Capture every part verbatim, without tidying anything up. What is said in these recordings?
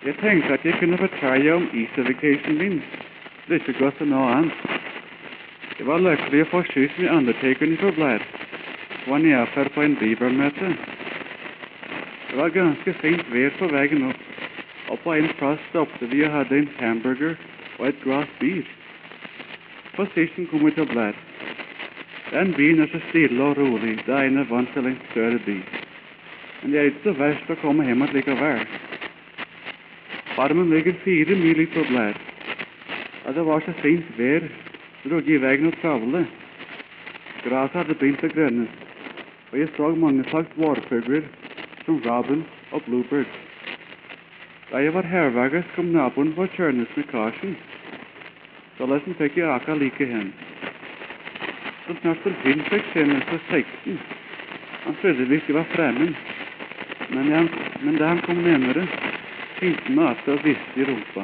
Jeg tenkte at jeg kunne fortelle om Easter-vacation min. Det er ikke godt å noe annet. Jeg var lykkelig å få skyss med undertakeren i Blair. Det var nedfor på en bibelmøte. Det var ganske fint vær på veien opp, og på en plass stoppet vi og hadde en hamburger og et glass bier. På sisten kom vi til Blair. Den byen er så stille og rolig, da en er vant til en større by. Men det er ikke så verst å komme hjem at likevel. Farmen ligger fire mil på Blair, og det var så fint vær, drog i veien og travle. Graset hadde begynt å grønnes, og jeg så mange slags vårfugler, som robin og bluebird. Da jeg var herveges, kom naboen på kjørnes med karsen, så lesen fikk jeg akkurat like hen. Så snart til hinn fikk kjennes for seksten. Han trodde visst jeg var fremmed, men, jeg, men da han kom nærmere, fint mat og visste i rumpa.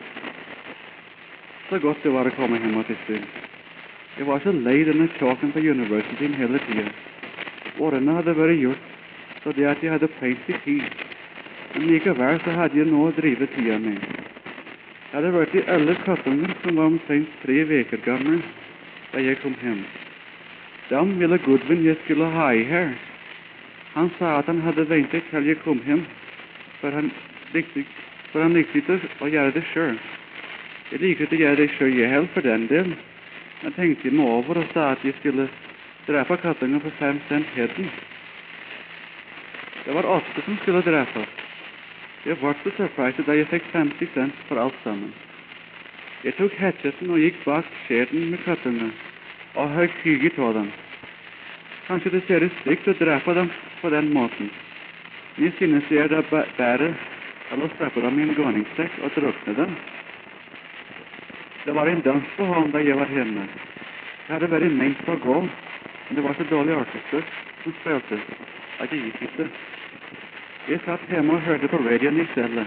Så godt det var å komme hjem til sted. Jeg var så lei denne tjåken på universiteten hele tiden. Årene hadde vært gjort, så det at jeg hadde pent i tid. Men likevel så hadde jeg noe å drive tida med. Jeg hadde vært i alle kattunger som var omtrent tre veker gamle da jeg kom hjem. Dem ville Goodwin jeg skulle ha i her. Han sa at han hadde ventet til jeg kom hjem, for han likte, for han likte ikke å gjøre det selv. Jeg likte ikke å gjøre det selv jeg heller for den del. Jeg tenkte meg over og sa at jeg skulle drepe kattunger for fem cent heden. Det var åtte som skulle drepes. Jeg ble så surpriset da jeg fikk femti cent for alt sammen. Jeg tok hatcheten og gikk bak skjeden med kattunger, og høy kyget av dem. Kanskje det ser stygt å drepe dem på den måten. Men jeg synes det er det bedre enn å strappe dem i en gåningssekk og drukne dem. Det var en dans på hånden da jeg var hjemme. Det hadde vært ment på å gå, men det var så dårlig orkester som spilte at jeg gikk ikke. Jeg satt hjemme og hørte på radioen i stedet.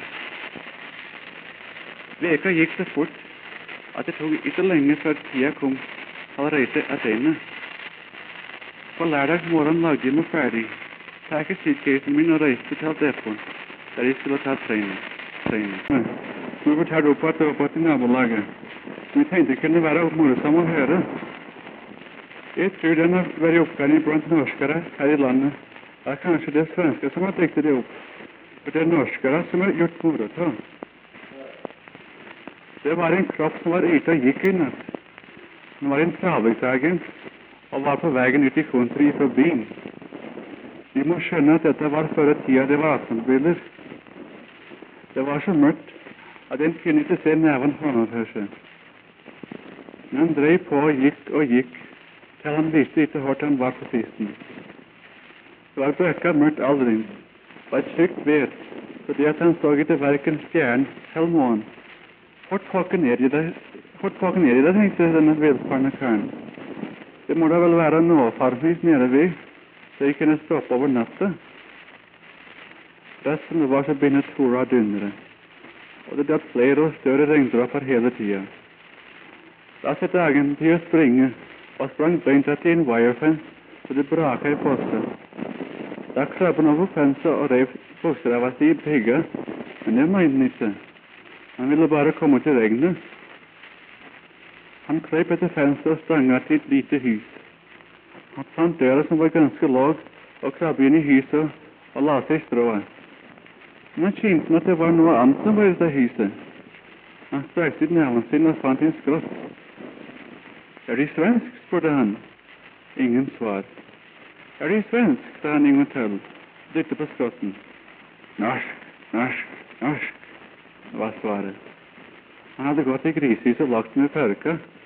Veka gikk så fort at det tok ikke lenge før tida kom til å reise alene. På lørdag morgen lagde jeg meg ferdig, takket suitcasen min og reiste til depot, der jeg skulle ta trening. Nå fortalte opp at det var på til nabolaget. Men jeg tenkte det kunne være morsom å høre. Jeg tror den har vært oppgående blant norskere her i landet. Det er kanskje det svenske som har diktet det opp, for det er norskere som har gjort moro til. Det var en kropp som var ute og gikk i natt. Han var en traviksagent og var på veien ut i country fra byen. Vi må skjønne at dette var før tida det var avstandsbiler. Det var så mørkt at en kunne ikke se neven foran seg. Men han drev på og gikk og gikk, til han visste ikke hvor han var på sisten. Det var bøkket mørkt aldring. Det var et sykt vær, fordi at han så etter hverken stjern eller månen. Hvor pokken er i det, hvor pokken er i det, tenkte denne velfarne karen. Det må da vel være noe farvis nede ved, så jeg kunne stoppe over natta. Resten var så bindet tora og dundre, og det datt flere og større regndråper hele tida. Da satt dagen til å springe, og sprang beint etter en wirefence, så det braket i postet. Da krabben over fenset og rev bokstavet av seg i pigget, men det mente han ikke. Han ville bare komme til regnet. Han krep etter fenset og sprang til et lite hus. Han fant døra som var ganske låg, og krabbet inn i huset og la seg i strået. Men han kjente at det var noe annet som var i dette huset. Han strekte ut neven sin og fant en skrott. Er de svensk, spurte han. Ingen svar. Er de svensk, sa han en gang til, dyttet på skrotten. Norsk, norsk, norsk, var svaret. Han hadde gått i grishuset og lagt med perka.